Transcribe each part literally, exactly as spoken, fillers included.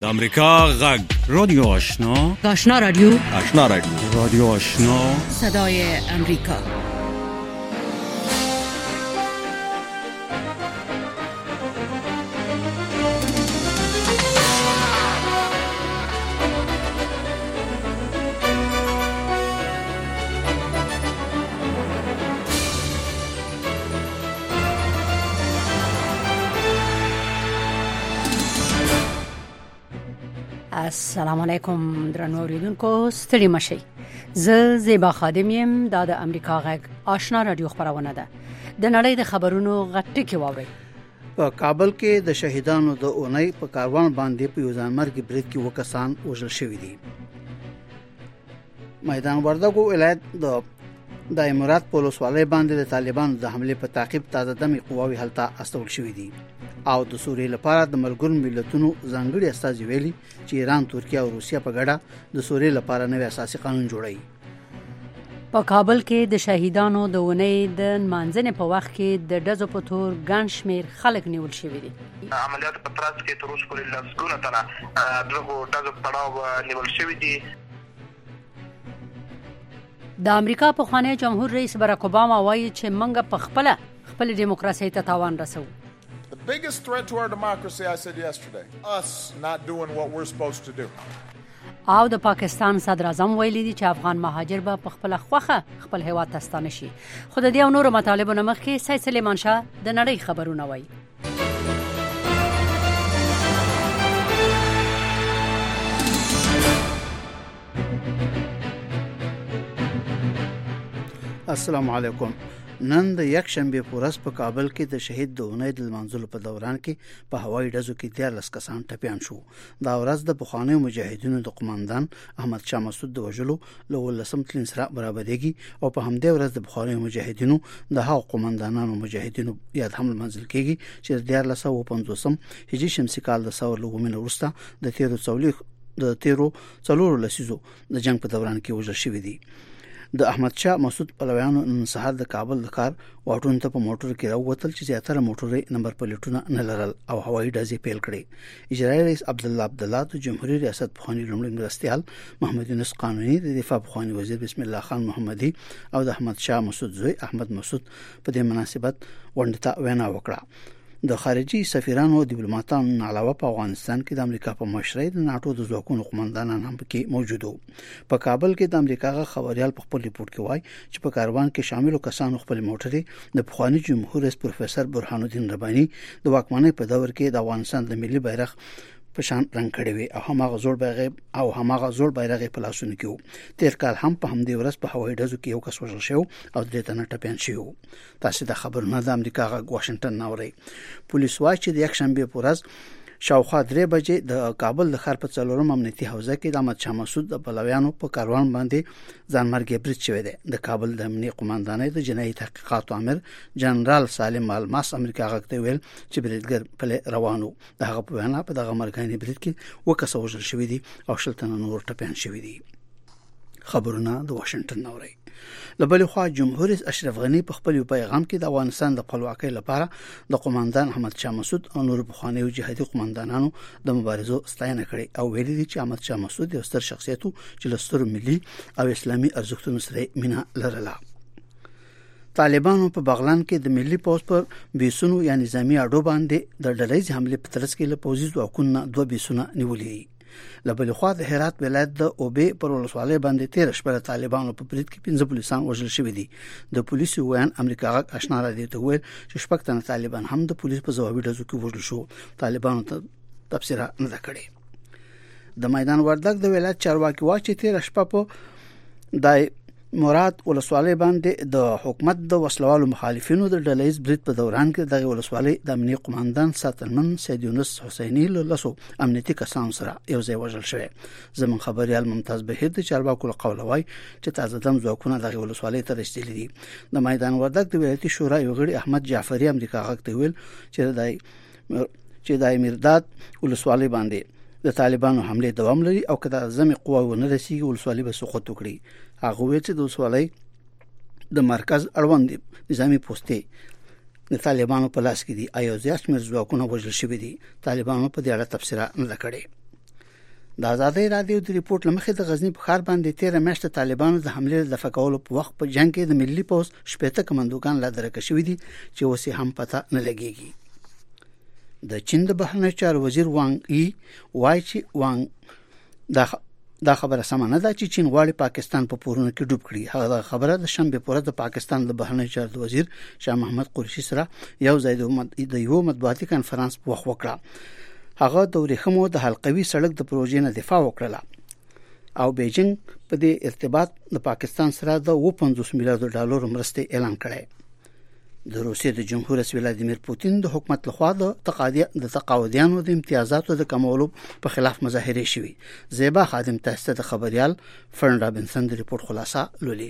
د امریکا غږ رادیو آشنا آشنا رادیو آشنا رادیو رادیو آشنا صدای امریکا. السلام علیکم درنو اوریدونکو، ستړي مشئ. زه زیبا خادم یم. دا د امریکا غږ آشنا رادیو خبرونه ده. د نړۍ د خبرونو غټکی واوري. په کابل کې د شهیدانو د اونۍ په کاروان باندې په یو ځانمرګي برید کې وکسان وژل شوي دي. میدان وردګو ولایت د د امارات په ولسوالۍ باندې د طالبانو د حمله په تعقیب تازه دمي قواوي هلته استول شوې دي او د سوریې لپاره د ملګرو ملتونو ځانګړي استازي ویلي چې ایران، ترکیه او روسیا په ګډه د سوریې لپاره نوې اساسي قانون جوړوي. په کابل کې د شهیدانو د اونۍ د منځنۍ په وخت کې د ډزو په تور ګڼ شمېر خلک نیول شوي دي. عملیات په ترڅ کې تر اوسه پورې لسګونه تنه دغه ډزو په تړاو نیول شوي دي. د امریکا پخوانی جمهور رئیس براک اوباما وایي چې موږ په خپل خپل دیموکراسي ته تاوان رسو. The biggest threat to our democracy, I said yesterday, us not doing what we're supposed to do. او د پاکستان صدر اعظم ویلي دي چې افغان مهاجر به په خپل خوخه خپل هیواد ته ستانه شي. خو د دې او نورو مطالبو نه مخکې سید سلیمان شاه د نړۍ خبرونه وایي. السلام علیکم. نن د یک شنبه په ورځ په کابل کې د شهید د اونۍ د لمانځلو په دوران کې په هوایي ډزو کې دیارلس کسان ټپیان شو. دا ورځ د پخوانیو مجاهدینو د قوماندان احمد شاه مسعود د وژلو له ولسم تلین سره برابرېږي او په همدې ورځ د پخوانیو مجاهدینو د هغو قوماندانانو مجاهدینو یاد هم لمانځل کېږي چې د دیارلس او پنځوسم هجري شمسي کال د ثور له ومنه وروسته د تیرو څوليخ د تیرو څلورو لسیزو د جنگ په دوران کې وژل شوي دي. د احمد شاه مسعود پلویانو نن سهار د کابل د کار واټون ته په موټر کې راووتل چې زیاتره موټرې نمبر پلیټونه نه لرل او هوایي ډزې پیل کړې. اجرایي رئیس عبد الله عبد الله د جمهوریت ریاست پخوانی لومړی مرستیال محمد یونس قانوني، د دفاع پخوانی وزیر بسم الله خان محمدي او د احمد شاه مسعود زوی احمد مسعود په دې مناسبت غونډه ته وینا وکړه. د خارجي سفیرانو او ډیپلوماټانو علاوه په افغانستان کې د امریکا په مشرۍ د ناتو د ځواکونو قومندانان هم پکې موجود وو. په کابل کې د امریکا غ خبريال په خپل ریپورت کې وایي چې په کاروان کې شاملو کسانو خپل موټرې د پخوانی جمهور رئیس پروفیسور برهان الدین رباني د واکمنۍ په دور کې د افغانستان د ملي بیرغ په شان رنگ کړی وي او هماغه زوړ بیرغ او هماغه زوړ بیرغ په لاسونو کې وو. تیر کال هم په همدې ورځ په هوایي ډزو کې یو کس وژل شو او درې تنه ټپیان شوي. تاسو د خبرونه د امریکا غ واشنگټن ناوړي. پولیس وايي چې د یک شنبه په ورځ شاوخوا درې بجې د کابل د ښار په څلورم امنیتي حوزه کې د احمد شاه مسعود د پلویانو په کاروان باندې ځانمرګي برید شوی دی. د کابل د امنیتي قومندانۍ د جنایي تحقیقاتو امر جنرال سالم الماس امریکا غږ ویل چې بریدګر په روانو د هغه په وینا په دغه مرګاني برید کې وکړه وژل شوی دي او شلتنه نور ټپیان شوی دي. خبرونه د واشنگټن ناوړي. لبل خو جمهور رئیس اشرف غنی په خپل پیغام کې د افغانستان د خپلواکۍ لپاره د قومندان احمد شاه مسعود او نور پخوانیو جهادي قومندانانو د مبارزو ستاینه کړې او ویلي دي چې احمد شاه مسعود یو ستر شخصیت چې له سترو ملي او اسلامي ارزښتونو سره مینه لرله. طالبانو په بغلان کې د ملي پوز پر بیسونو یا نظامی اډو باندې د ډلېز حمله په ترڅ کې له پوزي ځواکونو دوه بیسونه نیولې. لبل خو د هرات ولایت د اوبې پر ولسوالۍ باندې تیر شپه طالبانو په برید کې پنځه پولیسان وژل شوي دي. د پولیسو ویان امریکا غږ آشنا رادیو ته ویل چې شپږ تنه طالبان هم د پولیس په ځوابي ډزو کې وژل شو. طالبانو ته تفسیر نه ده کړې. د میدان وردګ د ولایت چارواکي وايي چې تیر شپه په دای مراد ولسوالۍ باندې د حکومت د وسلوالو مخالفینو د ډلېز برید په دوران کې د ولسوالۍ د امنیتي قومندان ساتنمن سید یونس حسینی له لاسو امنیتي کسان سره یو ځای وژل شوی. زمون خبريال ممتاز بهیر د چارواکو قول وای چې تازه دم ځواکونه د ولسوالۍ ته رسیدلي دي. د میدان وردګ د ولایتي شورا یو غړي احمد جعفری امریکا غږ ته ویل چې دای چې دای میرداد ولسوالۍ باندې د طالبانو حمله دوام لري او کله زمي قواو نه رسیږي ولسوالۍ به سقوط وکړي. هغه وایي چې د ولسوالۍ د مرکز اړوند نظامی پوسټې د طالبانو په لاس کې دي. ایو زیات مر ځواکونه وژل شوي دي. طالبانو په دې اړه تفسیر نه کړي. د آزادۍ رادیو د ریپورت لمخې د غزنی په ښار باندې تیر میاشت طالبانو د حمله د دفاع کولو په وخت په جنگ کې د ملي پوز شپږ کمانډوګان لا درکه شوې دي چې اوس هم پته نه لګيږي. د چین د بهرنیو چارو وزیر وانګ ای وایي چې وانګ دا دا خبره سم نه ده چې چین غواړي پاکستان په پورونو کې ډوب کړي. هغه خبره د شنبه پر ورځ د پاکستان د بهرنیو چارو وزیر شاه محمد قریشي سره یو ځای د یو مطبوعاتي کانفرنس په وخت وکړه. هغه د ورېخمو د حلقوي سړک د پروژې نه دفاع وکړه او بیجینګ په دې ارتباط د پاکستان سره د پنځوس میلیارډ ډالر مرستې اعلان کړې. د روسیې د جمهور رئیس ولادیمیر پوتین د حکومت لخوا د تقاضا د تقاعدیانو د امتیازاتو د کمولو په خلاف مظاهره شوې. زیبا خادم تاسو د خبريال فرن رابنسن د ریپورت خلاصه لولي.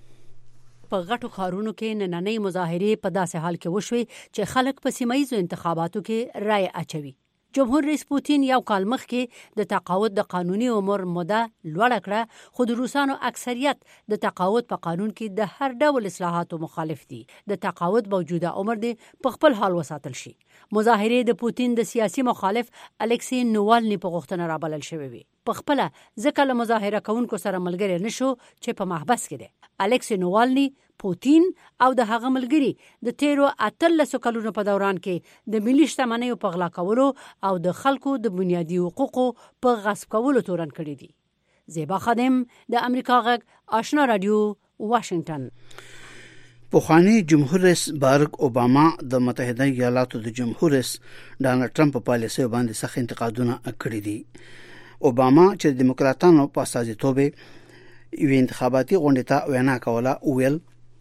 په غټو خارونو کې نننۍ مظاهره په داسې حال کې وشوي چې خلک په سیمایي انتخاباتو کې رائے اچوي. جمهور رئیس پوتین یو کال مخکې د تقاعد د قانوني عمر موده لوړه کړه، خو د روسانو اکثریت د تقاعد په قانون کې د هر ډول اصلاحاتو مخالف دي. د تقاعد موجوده عمر دی په خپل حال وساتل شي. مظاهره د پوتین د سیاسي مخالف الکسی نووالني په غوښتنه رابلل شوې وي. په خپل ځکه له مظاهره کوونکو سره ملګری نشو چې په محبس کې دی. الکسی نووالني پوتین او د هغه ملګری د تیرو اتلس کلونو په دوران کې د ملي شتمنیو په غلا کولو او د خلکو د بنیادي حقوقو په غصب کولو تورن کړی دي. زیبا خادم د امریکا غږ آشنا رادیو واشنگټن. پوخانی جمهور رئیس باراک اوباما د متحده ایالاتو د جمهور رئیس ډانلډ ټرمپ په پالیسۍ باندې سخت انتقادونه کړي دي. اوباما چې د دیموکراتانو په استازیتوب یو انتخاباتي غونډه ته وینا کوله ویل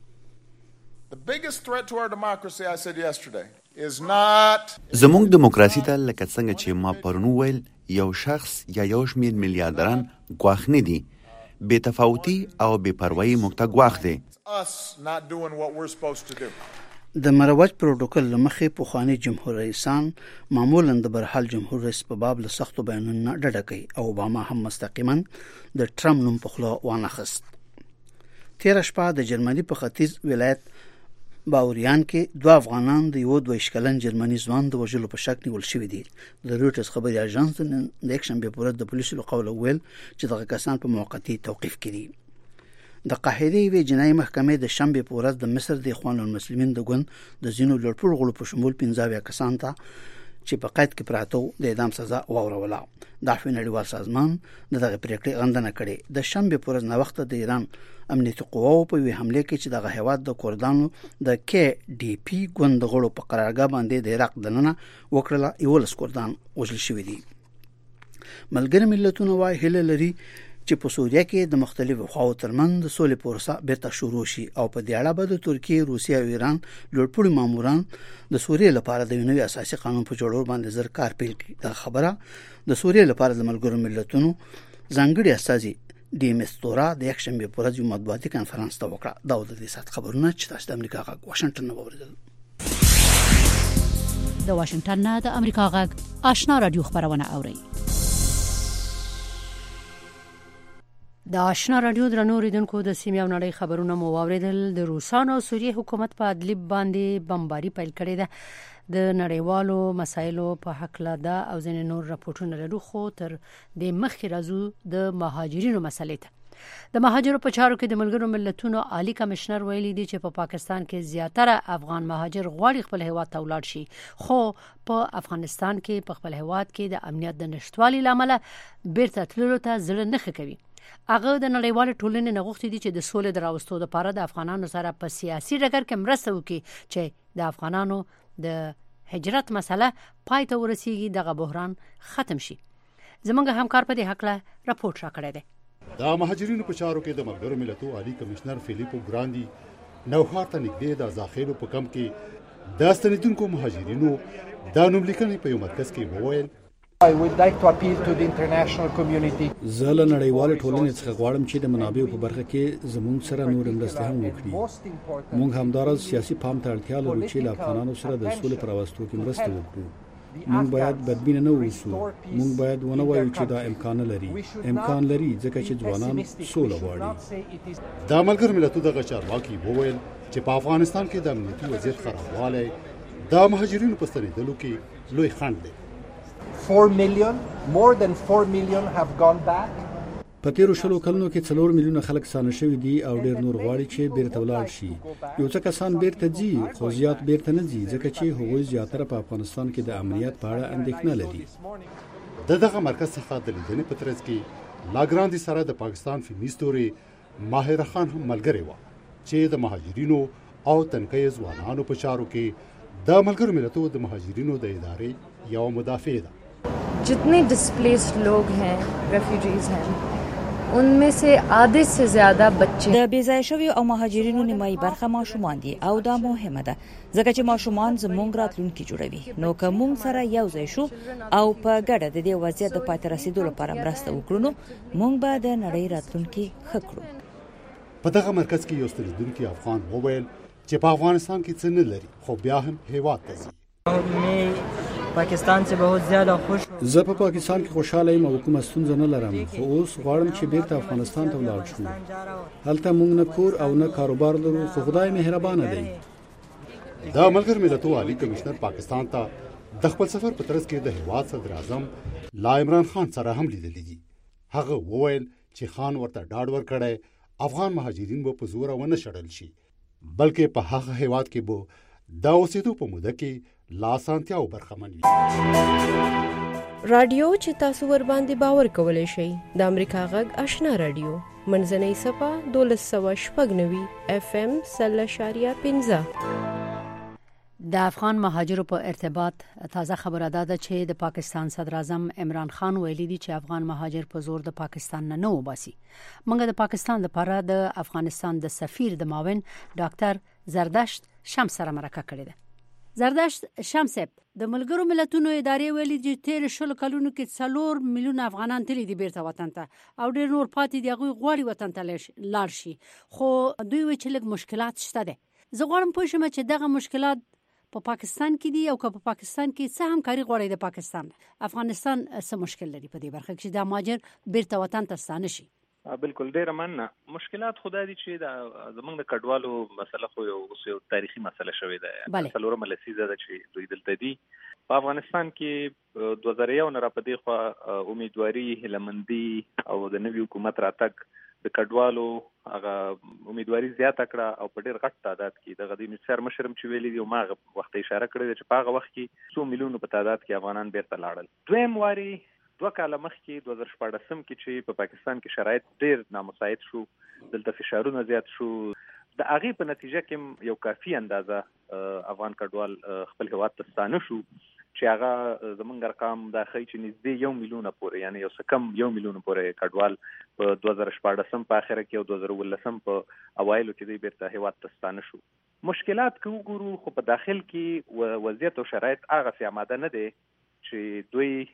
The biggest threat to our democracy, I said yesterday, is not زموږ دیموکراسي ته لکه څنګه چې ما پرون ویل یو شخص یا یو شمېر میلیاردران ګواښ نه دي. بې تفاوتي او بې پروایي موږ ته ګواښ دی. us not doing what we're supposed to do. د مروج پروتوکول لمخې پوخانی جمهور رئیسان معمولاً د برحال جمهور رئیس په باب له سختو بیانونو ډډه کوي او اوباما هم مستقیما د ټرمپ نوم په خلا وانخست. تیر شپه د جرمني په ختیځ ولایت باوریان کې دوه افغانان د یو دوه شکلن جرمني ځوان د وژلو په شک نیول شوی دي. د روټرز خبري اژانس د اکشن به پورت د پولیسو له قوله ویل چې دغه کسان په موقتی توقيف کړي. د قاهره وی جنایي محکمې د شنبه په ورځ د مصر د اخوان المسلمین د ګوند د زینو لړپړ غلو په شمول پنځه کسان ته چې په قید کې پراته د اعدام سزا واوروله. د عفو نړیوال سازمان دغه پریکړه غندنه کړې. د شنبه په ورځ نو وخت د ایران امنیتي قواو په وی حمله کې چې دغه هیواد د کوردانو د کې ډي پی ګوند غړو په قرارګاه باندې د عراق دننه وکړه یو لس کوردان وژل شوی دي. ملګری ملتونه وايي هله لري چې په سوریه کې د مختلفو خواو ترمن د سولې پروسه بیرته شروع شي او په دې اړه به د ترکیه، روسیه او ایران لوړپوړي ماموران د سوریه لپاره د نوي اساسي قانون په جوړولو باندې زر کار پیل کړي. دا خبره د سوریه لپاره د ملګرو ملتونو ځانګړي استازي ډي مستورا د یک شنبه په ورځ یو مطبوعاتي کانفرنس ته وکړه. دا د دې سات خبرونه چې تاسو د امریکا غږ واشنگټن نه اوریدل. د واشنگټن نه د امریکا غږ آشنا رادیو خبرونه اوري. د آشنا رادیو درنو ریدونکو د سیمه او نړۍ خبرونه مو واوریدل. د روسانو او سوریه حکومت په ادلب باندې بمباري پیل کړې ده. د نړیوالو مسایلو په حق لا ده او ځینې نور راپورټونه لرو، خو تر د مخکې راځو د مهاجرینو مسلې ته. د مهاجرو په چارو کې د ملګرو ملتونو عالی کمشنر ویلي دی چې په پا پاکستان کې زیاتره افغان مهاجر غواړي خپل هیواد ته ولاړ شي، خو په افغانستان کې په خپل هیواد کې د امنیت د نشټوالي لامل بیرته تللو ته زړه نه ښه کوي. هغه د نړیوال ټولنې نغښتې دي چې د سولې دراوستو لپاره د افغانانو سره په سیاسي ډګر کې مرسته وکړي چې د افغانانو د هجرت مسله پای ته ورسیږي، دغه بحران ختم شي. زمونږ همکار په دې حق له راپورټ راکړی دی. د مهاجرینو په چارو کې د ملګرو ملتونو عالی کمشنر فیلیپو ګراندي نوښار ته نږدې د ذخیرو په کم کې د ستنیدونکو مهاجرینو د نوم لیکنې په یو مرکز کې وویل I would like to appeal to the international community. زه له نړیوال ټولنې څخه غواړم چې د منابعو په برخه کې زموږ سره نور مرسته هم وکړي. موږ همدارس سیاسي پام ته اړتیا لرو چې له افغانانو سره د سولې پر راوستو کې مرسته وکړو. موږ باید بدبین نه اوسو. موږ باید ونه وایو چې دا امکان لري. امکان لري ځکه چې ځوانان سوله غواړي. د ملګرو ملتونو د چارواکي وویل چې په افغانستان کې د امنیتي وضعیت خرابوالی د مهاجرینو په ستنېدلو کې لوی خنډ دی. four million, more than four million have gone back. په تیرو شلو کلونو کې څلور میلیونه خلک سانه شوي دي او ډېر نور غواړي چې بیرته ولاړ شي. یو څه کسان بیرته ځي خو زیات بیرته نه ځي ځکه چې هغوی زیاتره په افغانستان کې د امنیت په اړه اندېښنه لري. د دغه مرکز څخه د لیدنې په ترڅ کې لاګراندي سره د پاکستان فلمي ستوري ماهر خان هم ملګری و چې د مهاجرینو او تنکۍ ځوانانو په چارو کې د ملګرو ملتونو د مهاجرینو د ادارې یو مدافع ده. जितने डिस्प्लेस्ड लोग हैं, रेफ्यूजीज हैं, उनमें से आधे से ज्यादा बच्चे. د بیځای شویو او مهاجرینو نیمایي برخه ماشومان دي او دا مهمه ده ځکه چې ماشومان زموږ راتلونکي جوړوي. نو که موږ سره یو ځای شو او په ګډه د دې وضعیت د پاتې رسیدو لپاره مرسته وکړو نو موږ به د نړۍ راتلونکي ښه کړو. په دغه مرکز کې یو ستنیدونکي افغان وویل چې په افغانستان کې څه نه لري خو بیا هم هیواد ته ځي. پاکستان څخه بہت زیاده خوش. زه په پاکستان کې خوشاله یم او کومه ستونزه نه لرم خو اوس غواړم چې بیرته افغانستان ته ولاړ شم. هلته موږ نه کور او نه کاروبار لرو خو خدای مهربانه دی. د ملګرو ملتونو عالی کمشنر پاکستان ته د خپل سفر په ترڅ کې د هیواد صدر اعظم لا عمران خان سره هم لیدلي دي. هغه وویل چې خان ورته ډاډ ورکړی افغان مهاجرین به په زور ونه شړل شي بلکې په هغه هیواد کې به د اوسېدو په موده کې لا سانتیاو برخمن وي. رادیو چې تاسو ور باندې باور کولای شئ د امریکا غږ آشنا رادیو منځنۍ صفه دولس سوه شپږ نوي اف ام سل اشاریه پنځه. د افغان مهاجرو په ارتباط تازه خبره ده چې د پاکستان صدر اعظم عمران خان ویلي دي چې افغان مهاجر په زور د پاکستان نه نه وباسي. موږ د پاکستان لپاره د افغانستان د سفیر د معاون ډاکټر زردشت شمس سره مرکه کړې ده. زردشت شمسب د ملګرو ملتونو ادارې ویلي چې تیر شل کلونو کې څلور میلیون افغانان تللی دي بیرته وطن ته او ډېر نور پاتې دي هغوی غواړي وطن ته لاړ شي خو دوی وایي چې لږ مشکلات شته ده. زه غواړم پوه شم چې دغه مشکلات په پاکستان کې دي او که په پاکستان کې څه همکاري غواړي د پاکستان افغانستان څه مشکل لري په دې برخه کې چې د مهاجر بیرته وطن ته ستانه شي. بالکل ډیر مننه. مشکلات خدای دي چې د زمونږ د کډوالو مسله خو یو یو تاریخي مسله شوې ده. څلورمه لسیزه ده چې دوی دلته دي. په افغانستان کې دوه زره یو نه را پدې خو امیدواري هیلمندي او د نوي حکومت راتګ د کډوالو هغه امیدواري زیاته کړه او په ډیر غټ تعداد کې د غدي نصر مشرم چې ویلي دی ما وخت اشاره کړې چې په هغه وخت کې څو میلیونو په تعداد کې افغانان بیرته لاړل. دویم واري دوه کاله مخکې دوه زره شپاړسم کې چې په پاکستان کې شرایط ډېر نامساعد شو دلته فشارونه زیات شو د هغې په نتیجه کې یو کافي اندازه افغان کډوال خپل هیواد ته ستانه شو چې هغه زمونږ ارقام دا ښیي چې نږدې یو میلیونه پورې یعنی یو څه کم یو میلیونه پورې کډوال په دوه زره شپاړسم په اخره کې او دوه زره اوولسم په اوایلو کې دوی بیرته هیواد ته ستانه شو. مشکلات که وګورو خو په داخل کې وضعیت او شرایط هغسې آماده نه دی چې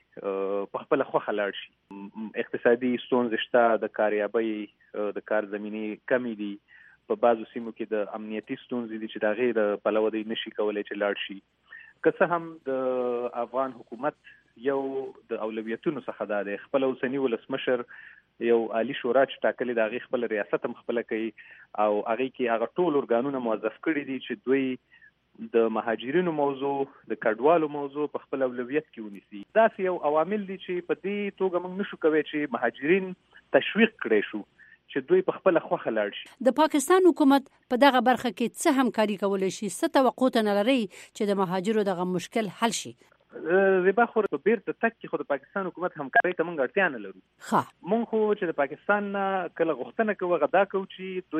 دوی په خپله خوښه لاړ شي. اقتصادي ستونزې شته، د کاریابۍ د کار زمینې کمې دي، په بعضو سیمو کې د امنیتي ستونزې دي چې د هغې د پلوه دوی نشي کولی چې لاړ شي. که څه هم د افغان حکومت یو د اولویتونو څخه دا دی خپل اوسني ولسمشر یو عالی شورا چې ټاکلې د هغې خپل ریاست هم خپله کوي او هغې کې هغه ټول ارګانونه موظف کړي دي چې دوی د مهاجرینو موضوع د کډوالو موضوع په خپل اولویت کې ونیسي. داسې یو عوامل دي چې په دې توګه موږ نشو کوی چې مهاجرین تشویق کړی شو چې دوی په خپل خوښه لاړ شي. د پاکستان حکومت په دغه برخه کې څه همکاري کولی شي؟ څه توقع ته لري چې د مهاجرو دغه مشکل حل شي؟ زیبا خو په بیرته تک کې خو د پاکستان حکومت همکاري ته موږ اړتیا نه لرو. موږ خو چې د پاکستان نه کله غوښتنه کوو هغه دا کوو چې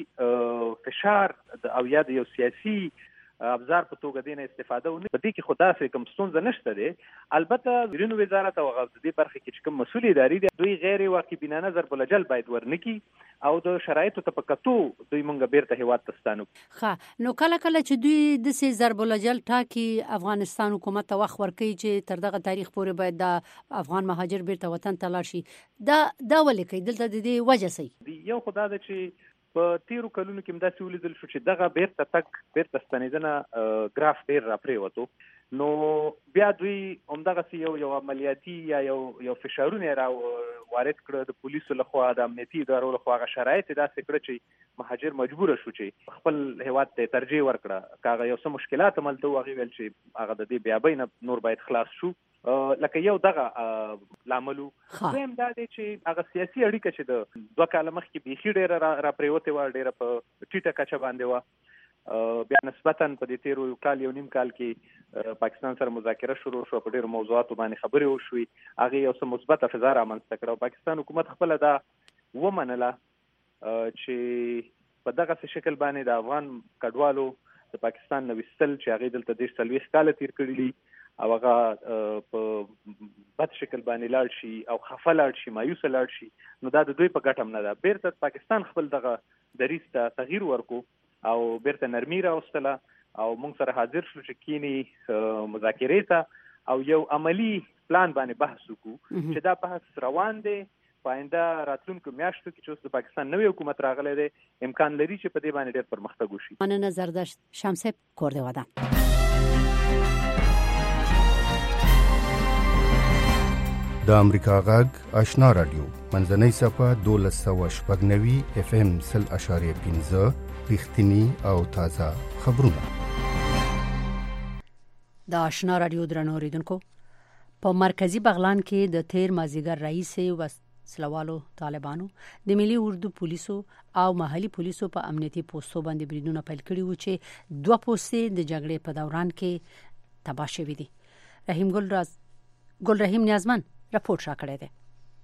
دوی فشار او یا د یو سیاسي ابزار په توګه دینه استفاده ونه په دې کې خدا سره کوم ستونزه نشته دی. البته ورینو وزارت او غوښتنه دې برخه کې چې کوم مسؤل اداري دي دوی غیر واقعبینه نظر بل جل باید ورنکي او د شرایطو ته پکاتو دوی مونږ بیرته هیواد ته ستانو. ښه نو کله کله چې دوی د سي ضرب الجل ټاکي افغانستان حکومت ته وخت ورکوي چې تر دغه تاریخ پورې باید د افغان مهاجر بیرته وطن ته لاړ شي، دا دا ولې کوي؟ دلته د دې وجه څه؟ یو خدا ده چې په تیرو کلونو کې مداسې ولیدل شو چې دغه بیرته تک بیرته ستنېدنه ګراف ډېر راپرېوتو نو بیا دوی همدغه یو یو عملیاتي یا یو یو فشارونه را وارد کړ د پولیسو لخوا د امنیتي ادارو لخوا هغه شرایط داسې کړ چې مهاجر مجبور شو چې خپل هیواد ته ترجیح ورکړه. کاغه یو څه مشکلات عملته هغه ویل چې هغه د دې بیا بین نور باید خلاص شو. لکه یو دغه لاملو هم دا دی چې هغه سیاسي اړیکه چې د دوه کال مخکې بيخي ډېره را پریوته و ډېره په ټیټه کچه باندې و بیا نسبتاً په دې تیرو کال یو نیم کال کې پاکستان سره مذاکره شروع شو په ډېرو موضوعاتو باندې خبرې وشوي هغه یو څه مثبت فضا رامنځته کړه. پاکستان حکومت خپل دا ومنله چې په دغه شکل باندې د افغان کډوالو د پاکستان نو وستل چې هغه دلته د څلويخ کال تیر کړی دي او هغه په بد شکل باندې لاړ شي او خفه لاړ شي مایوس لاړ شي نو دا د دوی په ګټه نه ده. بیرته پاکستان خپل دغه دریځ ته تغییر ورکو او بیرته نرمي راوستله او موږ سره حاضر شو چې کینی مذاکرې ته او یو عملی پلان باندې بحث وکړو چې دا بحث روان دی. پاینده راتلونکو میاشتو کې چې د پاکستان نوې حکومت راغلی دی امکان لري چې په دې باندې ډېر پرمختګ وشي. مننه زردشت شمسه کورده ودا. د امریکا غږ آشنا رادیو منځنۍ صفه دولس سوه شپږ نوي اف ام سل اشاریه پنځه رښتینی او تازه خبرونه. د آشنا رادیو درنو اوریدونکو په مرکزی بغلان کې د تیر مازیګر رئیس وسلوالو طالبانو د ملي اردو پولیسو او محلي پولیسو په امنیتي پوسټو باندې بریدونه پیل کړي و چې دوه پوسټې د جګړې په دوران کې تباه شوې دي. رحیم ګل راز ګل رحیم نیازمن راپورټ راکړی دی.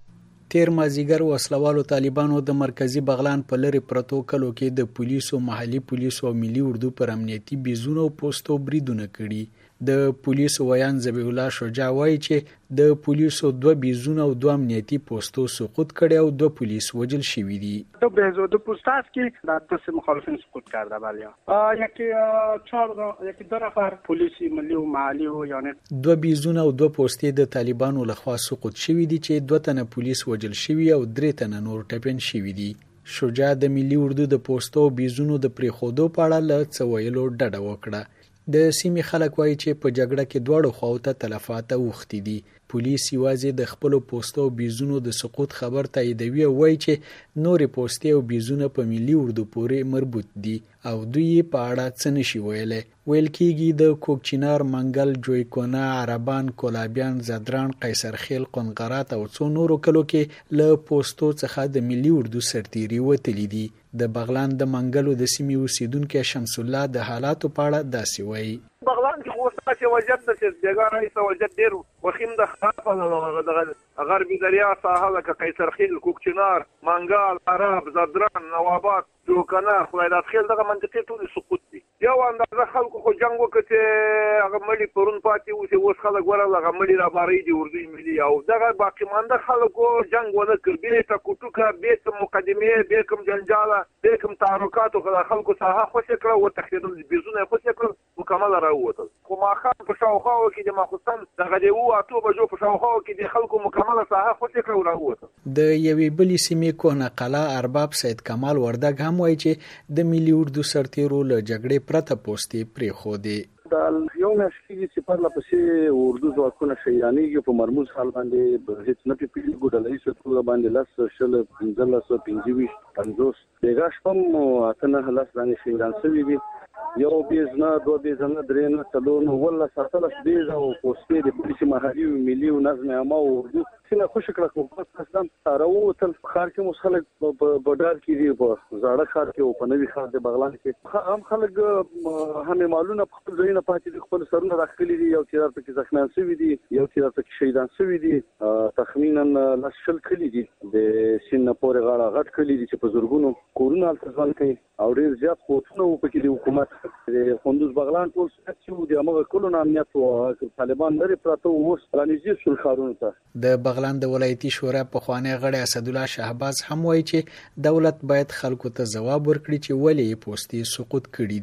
تیر مازیګر وسلوالو طالبانو د مرکزی بغلان په لری پروتو کلو کې د پولیسو محلي پولیسو او ملي اردو پر امنیتي بیزونو پوسټو بریدونه کړي. د پولیسو ویان ذبیح الله شجاع وایي چې د پولیسو دوه بیزونه او دوه امنیتي پوسټو سقوط کړي او دوه پولیس وجل شوي دي. دو بیزو دو پوستاس کې د دسه مخالفین سقوط کرده بالیا یکی چهار یکی دو نفر پلیسی ملی و محلی و یعنی دوه بیزونه او دوه پوسټې د طالبانو لخوا سقوط شوي دي چې دوه تنه پولیس وجل شوي او درې تنه نور ټپین شوي دي. شجاع د ملي اردو د پوسټو بیزونو د پریخودو په اړه له څه ویلو ډډه وکړه. د سیمې خلک وایي چې په جګړه کې دواړو خواو ته تلفات اوښتي دي. پولیس یوازې د خپل پوسټو او بیزونو د سقوط خبر تاییدوي او وایي چې نورې پوسټې او بیزونه په ملي اردو پورې مربوط دي او دوی په اړه څه نشي ویلی. ویل کېږي د کوکچینار، منګل، جویکونه، عربان، کولابیان، زدران، قیصرخیل، قنقرات او څو نورو کلو کې له پوسټو څخه د ملي اردو سرتیري وتلي دي. د بغلان د منګلو د سیمې اوسیدونکو شمس الله د حالاتو په اړه داسې وایي. بغلان کې اوس چې وجد د بیګار رئیس وجد ډیر وخیم د خاطر د غربي دریا ساحه لکه قیصرخیل، کوکچینار، منګال، عرب، زدران، نوابات، جوکنه، خلیدات خیل دغه منطقې ټول سقوط دي. یو اندازه خلکو خو جنگ وکړي هغه ملي پرون پاتې وو چې اوس خلک ورغله هغه ملي را باري دي اردوی ملي او دغه باقي مانده خلکو جنگ ونه کړ به ته کوټوکه به ته مقدمه به کوم جنجاله به کوم تعرکات او خلکو ساحه خوش کړه او تخدید بيزونه خوش کړه مکمل راووتل. خو ما خان په شاوخاو کې د ماخصن دغه دی وو اته بجو په شاوخاو کې د خلکو مکمل ساحه خوش کړه راووتل. د یوې بلې سیمې کونه قلعه ارباب سید کمال وردګ هم وایي چې د ملي اردو سرتیرو له جګړې پرته پوسټې پرې خو دي. د یو نشي چې پر لپسې اردو ځواکونه شیانېږي په مرموز حال باندې هیڅ نه پیږي ګډلې ستوره باندې لاس شل پنځلس پنځويش پنځوس بیګا شپم اتنه لاس باندې شیران سوي دي. یو بیزنه دوه بیزنه درې نه څلور ولا ساتلس بیز او پوسټې د پولیس محلي او ملي او نظم عامه او اردو څنګه خوش کړه کوم قسم راووتل. خار کې مخالف بډار کې دی په زاړه خار کې او په نوي خار د بغلان کې هم خلک هم معلومه په خپل ځای نه پاتې خپل سرونه راخلي دي. یو تیر پکې زخمیان شوي دي، یو تیر پکې شهیدان شوي دي. تخمینا لشل کلی دي د سین پورې غاړه غټ کلی دي چې په زورګونو کورونه التزام کوي او ډیر زیات قوتونه پکې د حکومت د خوندوز بغلان ټول چې د امغه کلو امنیت او طالبان لري پراته اوس پلانیزي شول خارونه ته. د بغلان د ولایتي شورا په خوانې غړی اسدالله شهباز هم وایي چې دولت باید خلکو ته ځواب ورکړي چې ولې پوسټې سقوط کړي دي.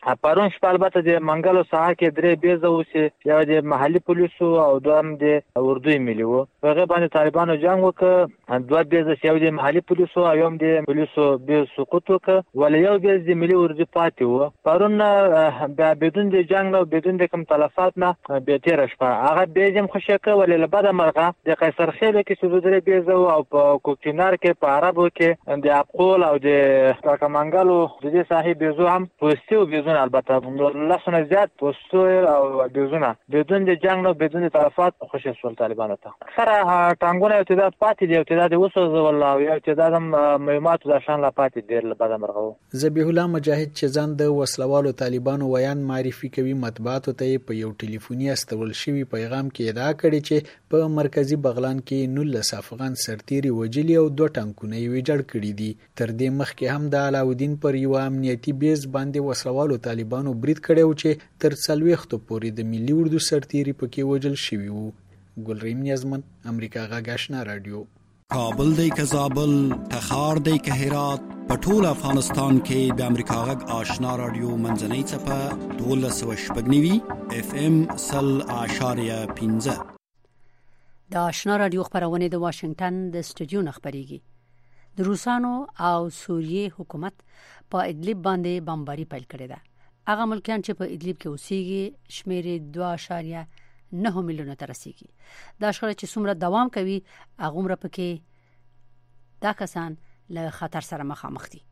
پرون شپه البته د منګلو ساحه کې درې بیزه وسی یو د محلي پولیسو او دویم د اردوی ملي وو هغه باندې طالبانو جنگ وکړ دوه بیزه یو د محلي پولیسو او یو د پولیسو به سقوط وکړ ولې یو بیز د ملي اردو پاتې وو پرون بدون د جنگ او بدون د کوم تلفات نه به تیر شپه هغه بیزم خوشکه ولې له بعد مرغه د قیصر خیل کې څو درې بیزه او په کوکینار کې په عربو کې د اپقول او د کاکمنګلو د دې صاحب بیزو هم پوستیو بیزو البته لسونه زیات پوستو او بیزونه بدون د جنگ نو بدون تلفات خوشی سول طالبانو ته سره ټانګونه ابتداء پاتې دی ابتداء د وسو والله یو ابتداء د مهمات د شان لا پاتې دی له بعد مرغو ذبیح الله مجاهد چې ځان د وسلوالو طالبانو ویان معرفي کوي مطبوعات ته په یو ټلیفوني استول شوی پیغام کې ادعا کړې چې په مرکزی بغلان کې نولس افغان سرتيري وجلی او دوه ټانکونه یې ویجاړ کړي دي تر دې مخکې هم د علاودین پر یو امنیتي بیس باندې وسلوالو طالبانو برید کړو چې تر څلويختو پورې د ملي اردو سرتيري پکې وجل شوی وو ګلریم نیازمن امریکا غږ آشنا رادیو کابل دی که زابل تخار دی که هرات پټول افغانستان کې د امریکا غږ آشنا رادیو منځنۍ چپه دولس و شپږ اف ام سل اشاریه پنځه د آشنا رادیو خبرونه د واشنگټن د استودیو خبريږي د روسانو او سوریې حکومت په ادلب باندې بمباري پیل کړې ده هغه ملکان چې په ادلب کې اوسېږي شمېر دوه اعشاریه نه میلیونه ته رسیږي دا شخړه چې څومره دوام کوي هغه عمر پکې دا کسان له خطر سره مخامخ دي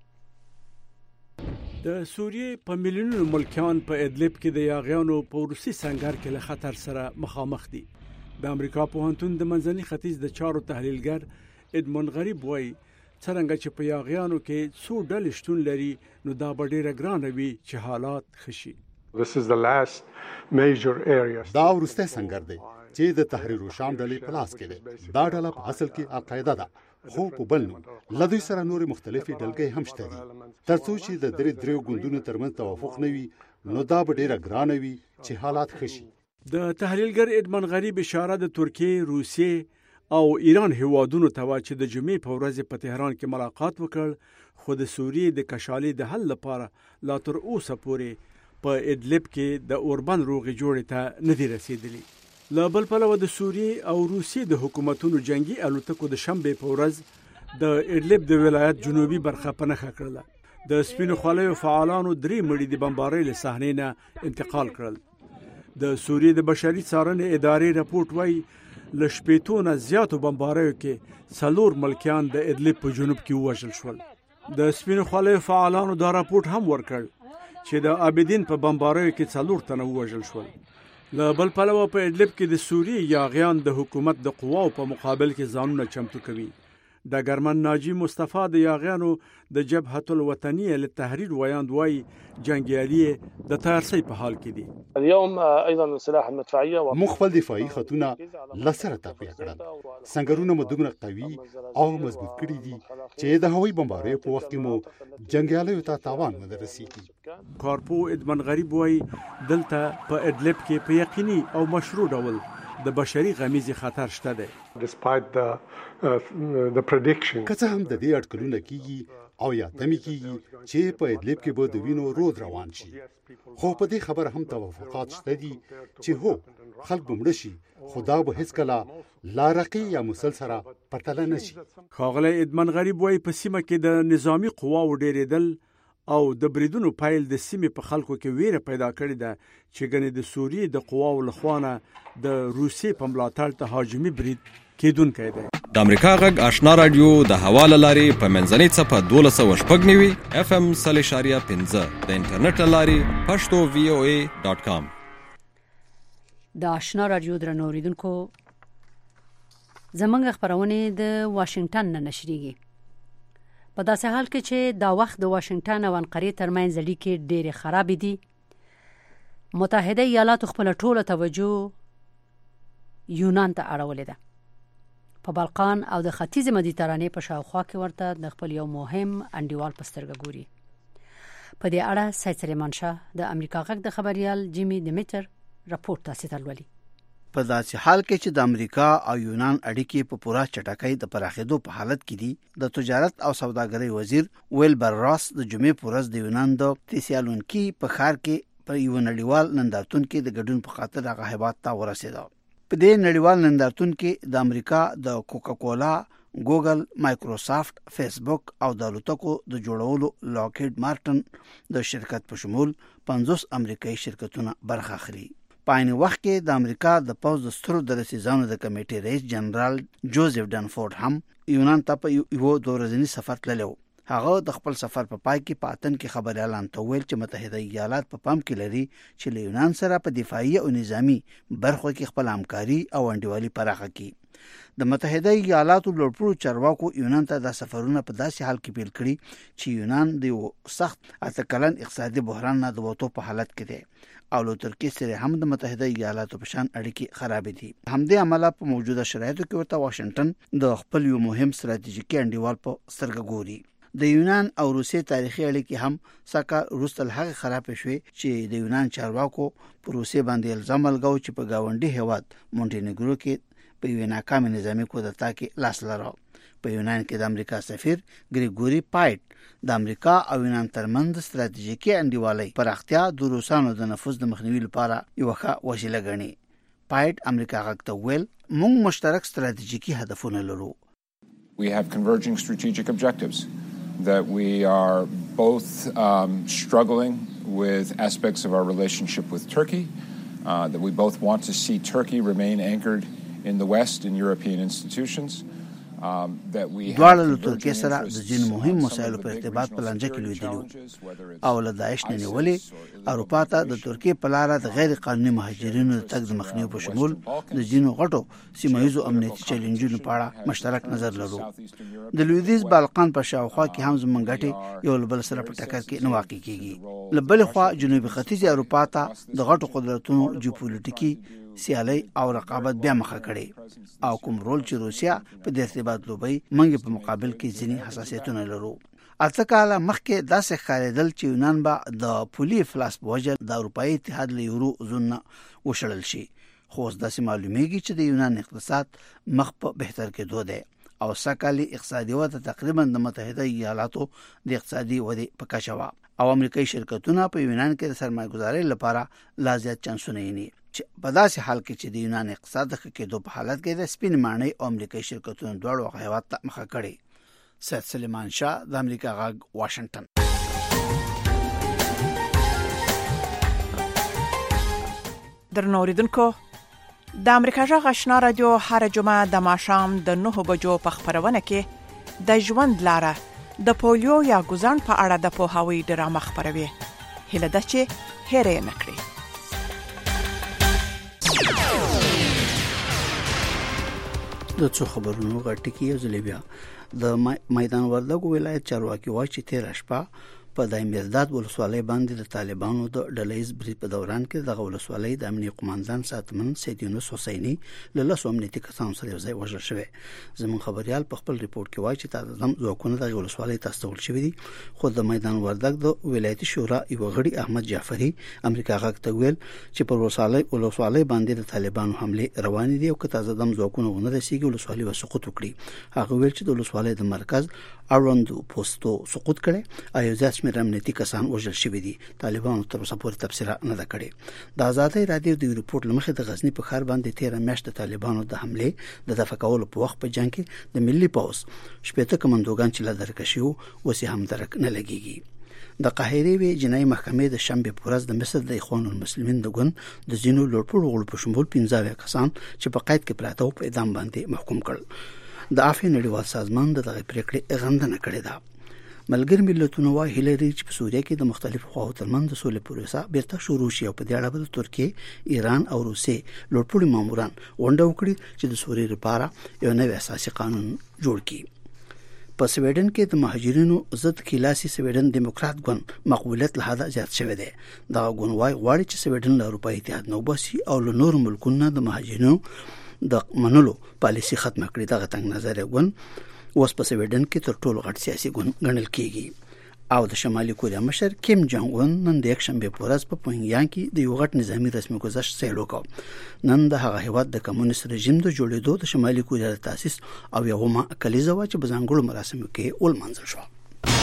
د سوریې په میلیونونو ملکان په ادلب کې د یاغیانو په روسي سنگر کې له خطر سره مخامخ دي د امریکا پوهنتون د منځني ختیځ د چارو تحلیلګر ادمون غریب وایي څنګه چې په یاغیانو کې څو ډلې شتون لري نو دا به ډېره ګرانه وي چې حالات خشي This is the last major area. دا ورسته څنګه دی چې د تحریر شام ډلې په لاس کې ده دا ډله په اصل کې القاعده ده خو په بل نوم لدوی سره نور مختلفي ډلګۍ هم شته دي ترڅو چې د درې درو ګوندونو ترمنځ توافق نه وي نو دا به ډېره ګرانه وي چې حالات خشي د تحلیلګر ادمن غریب اشاره د ترکیه روسیې او ایران هیوادونو ته چې د جمعې په ورځ په تهران کې ملاقات وکړ خو د سوریې د کشالي د حل لپاره لا تر اوسه پورې په ادلب کې د اوربن روغې جوړې ته نه دي رسیدلي لا بل پلوه د سوریې او روسیې د حکومتونو جنگي الوتکو د شنبې په ورځ د ادلب د ولایت جنوبي برخه په نښه کړله د سپینو خولایو فعالانو درې مړي د بمبارۍ له صحنې نه انتقال کړل د سوریې د بشري څارنې ادارې راپورټ وایي له شپېتو نه زیاتو بمباریو کې څلور ملکیان د ادلب په جنوب کې ووژل شول د سپینو خولایو فعالانو دا راپورټ هم ورکړ چې د عابدین په بمباریو کې څلور تنه ووژل شول له بل پلوه په ادلب کې د سوریې یاغیان د حکومت د قواو په مقابل کې ځانونه چمتو کوي ډګرمن ناجی مصطفی د یاغیانو د جبهه الوطنیه للتحریر ویاند وایي جنگیالي د تارسي په حال کې دي اليوم ايضا السلاح المدفعيه مخفل دفاعي خطونه لسره تقویه کړل څنګهونه مو دومره قوي او مضبوط کړي دي چې د هوایي بمباریو په وخت کې مو جنگیالیو ته تاوان نه رسیږي کارپو ادمن غریب وایي دلته په ادلب کې په یقیني او مشروع ډول د بشري غمیزي خطر شته دی despite the uh, the prediction که څه هم د دې اټکلونه کیږي او یا تمي کیږي چې په ادلب کې به د وینو رود روان شي خو په دې خبر هم توافقات شته دي چې هو خلک بمړ شي خدا به هیڅ کله لارقي یا مسلسله پرتل نه شي خاغله ادمن غریب وای په سیمه کې د نظامی قواو ډېرېدل او د بریدونو پایل د سیمې په خلکو کې ویره پیدا کړې ده چې ګنې د سوریې د قواو لخوانه د روسیې په ملاتړ تهاجمي برید کېدونکی دی د امریکا غږ آشنا رادیو د حواله لاري په منځنۍ صفه دولس او شپږ نوي اف ام صلی شاریه پنځه د انټرنیټ لاري پښتو وی او ای ډاٹ کام د آشنا رادیو درنو اوریدونکو زمونږ خبرونه د واشنگټن نه نشریږي په داسې حال کې چې دا وخت د واشنگټن او انقرې ترمنځ اړیکې ډېرې خراب دي متحده ایالات خپل ټوله توجه یونان ته اړولې ده په بالقان او د ختیځ مدیترانې په شاوخوا کې ورته د خپل یو مهم انډیوال په سترګه ګوري په دې اړه سید سلیمان شاه د امریکا غږ د خبريال جیمی دیمیټر راپورټ تاسو ته لولي په داسې حال کې چې د امریکا او یونان اړیکې په پوره چټکۍ د پراخېدو په حالت کې دي، د تجارت او سوداګرۍ وزیر ویلبر راس د جمعې په ورځ د یونان د تیسالونکي په ښار کې په یو نړیوال نندارتون کې د ګډون په خاطر هغه هیواد ته ورسېد. په دې نړیوال نندارتون کې د امریکا د کوکا کولا، ګوګل، مایکروسافت، فیسبوک او د الوتکو د جوړولو لاکهیډ مارټن د شرکت په شمول پنځوس امریکایي شرکتونه برخه اخلي. په عین وخت کې د امریکا د پوځ د سترو درسیزانو د کمیټې رئیس جنرال جوزف ډنفورد هم یونان ته په یو دوه ورځني سفر تللی و. هغه د خپل سفر په پای کې په اتن کې خبريالان ته ویل چې متحده ایالات په پام کې لري چې له یونان سره په دفاعي او نظامی برخو کې خپل همکاري او انډیوالي پراخه کړي. د متحده ایالاتو لوړپوړو چارواکو یونان ته د سفرونه په داسې حال کې پیل کړي چې یونان د سخت اته کلن اقتصادي بحران نه د وټو په حالت کې دی او له ترکیې سره هم د متحده ایالاتو په شان اړیکې خراب دي. همدې عمله په موجوده شرایطو کې ورته واشنگټن د خپل یو مهم ستراتیژیکي انډیوال په سترګه ګوري. د یونان او روسیې تاریخي اړیکې هم سکه روسل هغه خراب شوي چې د یونان چارواکو په روسیې باندې الزام لګاو چې په گاونډي هیواد مونټینګرو کې په یو ناکام نظامی کودتا کې لاس لرو. په یونان کې د امریکا سفیر ګریګوري پایټ د امریکا او یونان ترمنځ ستراتیژیکي انډیوالۍ پراختیا د روسانو د نفوذ د مخنیوي لپاره یو ښه وسیله ګڼي. پایټ امریکا غږ ته ویل موږ مشترک ستراتیژیکي هدفونه لرو. We have converging strategic objectives that we are both um, struggling with aspects of our relationship with Turkey, uh, that we both want to see Turkey remain anchored in the West in European institutions. دواړه له ترکیې سره د ځینو مهم مسایلو په ارتباط په لانجه کې لیدلي او له داعش نه نیولې اروپا ته د ترکیې په لاره د غیر قانوني مهاجرینو د تګ د مخنیوي په شمول د ځینو غټو سیمایي امنیتي چیلنجونو په اړه مشترک نظر لرو. د لویدیځ بالقان په شاوخوا کې هم زموږ ګټې یو بل سره په ټکر کې نه واقع کیږي. له بلې خوا جنوبي ختیځ اروپا ته د غټو قدرتونو جیوپولیټیکي سیالي او رقابت بیا مخه کړي او کوم رول چې روسیا په دې ارتباط لوبي موږ په مقابل کې ځینی حساسیتونه لرو. اته کاله مخکې داسې ښکارېدل چې یونان به د پولي افلاس په وجه د اروپایي اتحاد له یورو زون وشړل شي، خو اوس داسې معلومیږي چې د یونان اقتصاد مخ په بهتر کېدو دی او سکهالی اقتصادي وده تقریبا د متحده ایالاتو د اقتصادي ودې په کچه وه او امریکایي شرکتونه په یونان کې د سرمایه‌ګذارۍ لپاره لا زیات چانسونه یې چې په داسې حال کې چې د یونان اقتصاد د ښه کېدو په حالت کې د سپین ماڼۍ او امریکایي شرکتونو دواړو هیواد ته مخه کړي. سید سلیمان شاه د امریکا غږ واشنگټن. درنو اوریدونکو، د امریکا غږ آشنا رادیو هر جمعه د ماښام د نهه بجو په خبرونه کې د ژوند لاره د پولیو یا ګوزن په اړه د پوهاوی ډرامه خبروي. هیله ده چې هېر یې نکړئ. د څو خبرونو غټکی یو ځل بیا د میدان وردګو ولایت چارواکي وایي چې تیر شپه په دایمیرداد ولسوالۍ باندې د طالبانو د ډلهیز برید په دوران کې د ولسوالۍ د امنیه قوماندان ساتمن سید یونس حسیني له لاسو امنیتي کسانو سره یو ځای وژل شوی. زمون خبريال په خپل ریپورت کې وایي چې تازه ځواکونه د ولسوالۍ تاسول شوی دي، خو د میدان وردګ د ولایتي شورا یو غړي احمد جعفری امریکا غږ ته ویل چې په ولسوالۍ ولسوالۍ باندې د طالبانو حمله روان دي او که تازه دم ځواکونه ونه رسیږي ولسوالۍ وسقوط وکړي. هغه ویل چې د ولسوالۍ د مرکز اړوندو پوسټو سقوط کړي او ځات شمېر امنیتي کسان وژل شوي دي. طالبانو تر اوسه پورې تبصره نه ده کړې. د آزادۍ رادیو د ریپورت لمخې د غزنی په ښار باندې تیر میاشت د طالبانو د حمله د دفع کولو په وخت په جنگ کې د ملي پوز شپږ کمانډوګان چې لا درکشیو وسی هم درک نه لګيږي. د قاهرې وی جنایي محکمې د شنبه په ورځ د مصر د اخوان المسلمین د ګوند د زینو لوړپوړو غړو په شمول پنځه کسان چې په قید کې پراته او په اعدام باندې محکوم کړل. د عافیه نړیوال سازمان د دغه پریکړې غندنه کړې ده. ملګری ملتونه وايي هیلری چې په سوریه کې د مختلفو خواو ترمنځ د سولې پروسه بیرته شروع شي او په دې اړه د ترکیه، ایران او روسیې لوړپوړي ماموران ونډه وکړي چې د سوریې لپاره یو نوی اساسي قانون جوړ کړي. په سویډن کې د مهاجرینو ضد کلاسي سویډن دیموکرات ګوند مقبولیت له حده زیات شوی دی. دا ګوند وايي غواړي چې سویډن له اروپایي اتحاد نه وباسي او له نورو ملکونو د مهاجرینو د منلو پالیسي ختمه کړي. دا غتنګ نظر ګوند اوس په سویډن کې تر ټولو غټ سیاسي ګوند ګڼل کیږي. او د شمالي کوریا مشر کیم جونګ اون نن د یکشنبه په ورځ په پونګیان کې د یو غټ نظامی رسمي گذشت سیل وکړ. نن د هغه هیواد د کمونیست رژیم د جوړېدو د شمالي کوریا د تاسیس او یوه کلیزه وا چې په ځانګړو مراسمو کې ولمنځل شو.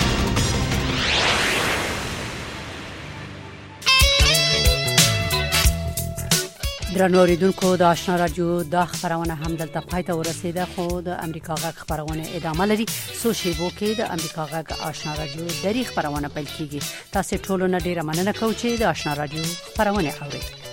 درنو اوریدونکو د آشنا رادیو د خبرونه هم دلته پای ته ورسیده، خو د امریکا غږ خبرونه ادامه لري. سو شیبو کې د امریکا غږ آشنا رادیو د خبرونه پیل کیږي. تاسو ټول نه ډیره مننه کوم چې د آشنا رادیو خبرونه اورئ.